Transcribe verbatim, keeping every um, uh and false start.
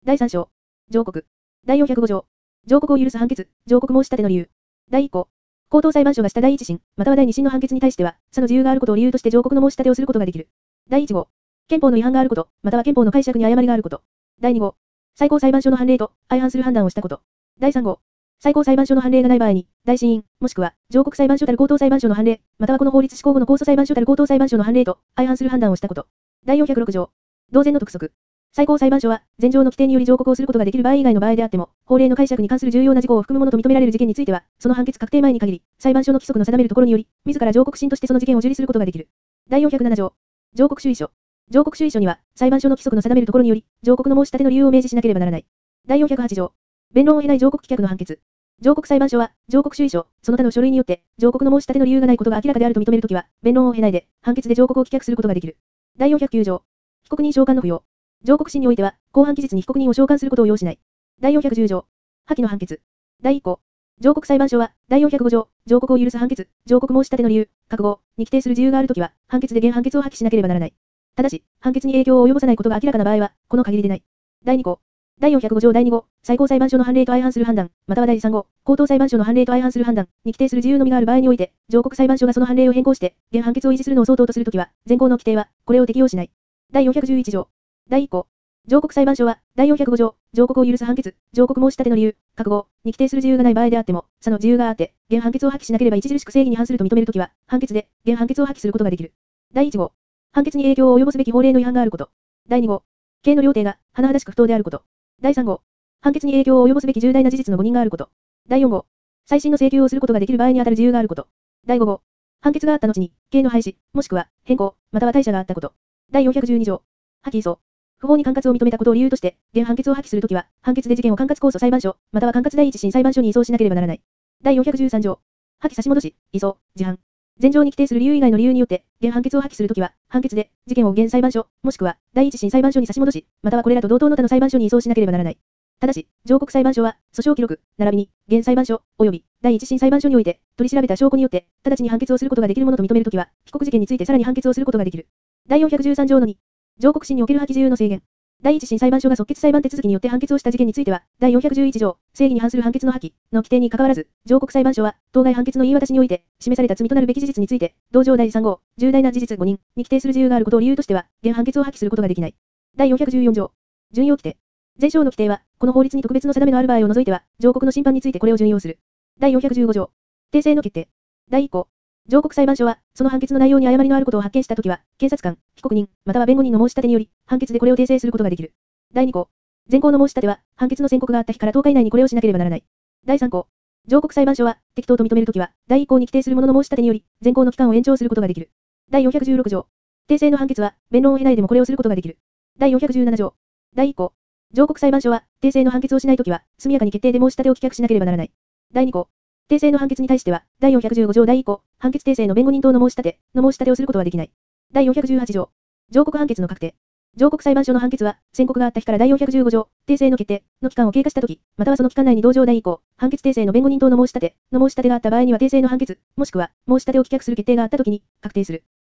だいさん章。上告。だいよんひゃくご条。上告を許す判決、上告申し立ての理由。だいいっ項。高等裁判所がした第一審、または第二審の判決に対しては、差の自由があることを理由として上告の申し立てをすることができる。だいいち号。憲法の違反があること、または憲法の解釈に誤りがあること。だいに号。最高裁判所の判例と相反する判断をしたこと。だいさん号。最高裁判所の判例がない場合に、大審院、もしくは、上告裁判所たる高等裁判所の判例、またはこの法律施行後の控訴裁判所たる高等裁判所の判例と相反する判断をしたこと。だいよんひゃくろく条。同然の督促。最高裁判所は、前条の規定により上告をすることができる場合以外の場合であっても、法令の解釈に関する重要な事項を含むものと認められる事件については、その判決確定前に限り、裁判所の規則の定めるところにより、自ら上告審としてその事件を受理することができる。だいよんひゃくなな条。上告主意書。上告主意書には、裁判所の規則の定めるところにより、上告の申し立ての理由を明示しなければならない。だいよんひゃくはち条。弁論を経ない上告棄却の判決。上告裁判所は、上告主意書、その他の書類によって、上告の申し立ての理由がないことが明らかであると認めるときは、弁論を経ないで、判決で上告を棄却することができる。だいよんひゃくきゅう条。被告人召喚の不要。上告審においては、公判期日に被告人を召喚することを要しない。だいよんひゃくじゅう条。破棄の判決。だいいっ項。上告裁判所は、だいよんひゃくご条、上告を許す判決、上告申し立ての理由、覚悟に規定する自由があるときは、判決で原判決を破棄しなければならない。ただし、判決に影響を及ぼさないことが明らかな場合は、この限りでない。だいに項。だいよんひゃくご条だいに号、最高裁判所の判例と相反する判断、またはだいさん号、高等裁判所の判例と相反する判断に規定する自由のみがある場合において、上告裁判所がその判例を変更して、原判決を維持するのを相当とするときは、前項の規定は、これを適用しない。だいよんひゃくじゅういち条。だいいっ項。上告裁判所は、だいよんひゃくご条、上告を許す判決、上告申し立ての理由、覚悟に規定する自由がない場合であっても、差の自由があって、原判決を破棄しなければ著しく正義に反すると認めるときは、判決で、原判決を破棄することができる。だいいち号。判決に影響を及ぼすべき法令の違反があること。だいに号。刑の量刑が、甚だしく不当であること。だいさん号。判決に影響を及ぼすべき重大な事実の誤認があること。だいよん号。再審の請求をすることができる場合にあたる自由があること。だいご号。判決があった後に、刑の廃止、もしくは、変更、または退社があったこと。だいよんひゃくじゅうに条。破棄移送。不法に管轄を認めたことを理由として、原判決を破棄するときは、判決で事件を管轄控訴裁判所、または管轄第一審裁判所に移送しなければならない。だいよんひゃくじゅうさん条。破棄差し戻し、移送、事犯。前条に規定する理由以外の理由によって、原判決を破棄するときは、判決で、事件を現裁判所、もしくは、第一審裁判所に差し戻し、またはこれらと同等の他の裁判所に移送しなければならない。ただし、上告裁判所は、訴訟記録、並びに、現裁判所、及び、第一審裁判所において、取り調べた証拠によって、直ちに判決をすることができるものと認めるときは、被告事件についてさらに判決をすることができる。だいよんひゃくじゅうさん条のに。上告審における破棄自由の制限。第一審裁判所が即決裁判手続きによって判決をした事件については、だいよんひゃくじゅういち条、正義に反する判決の破棄の規定に関わらず、上告裁判所は、当該判決の言い渡しにおいて、示された罪となるべき事実について、同条だいさん号、重大な事実誤認に規定する自由があることを理由としては、原判決を破棄することができない。だいよんひゃくじゅうよん条。準用規定。前章の規定は、この法律に特別の定めのある場合を除いては、上告の審判についてこれを準用する。だいよんひゃくじゅうご条。訂正の決定。だいいっ項。上告裁判所は、その判決の内容に誤りのあることを発見したときは、検察官、被告人、または弁護人の申し立てにより、判決でこれを訂正することができる。だいに項。前項の申し立ては、判決の宣告があった日からとおか以内にこれをしなければならない。だいさん項。上告裁判所は、適当と認めるときは、だいいっ項に規定するものの申し立てにより、前項の期間を延長することができる。だいよんひゃくじゅうろく条。訂正の判決は、弁論を経ないでもこれをすることができる。だいよんひゃくじゅうなな条。だいいっ項。上告裁判所は、訂正の判決をしないときは、速やかに決定で申し立てを棄却しなければならない。だいに項。訂正の判決に対しては、だいよんひゃくじゅうご条だいいっ項、判決訂正の弁護人等の申し立て、の申し立てをすることはできない。だいよんひゃくじゅうはち条。上告判決の確定。上告裁判所の判決は、宣告があった日からだいよんひゃくじゅうご条、訂正の決定の期間を経過したとき、またはその期間内に同条だいいっ項、判決訂正の弁護人等の申し立て、の申し立てがあった場合には訂正の判決、もしくは、申し立てを棄却する決定があったときに、確定する。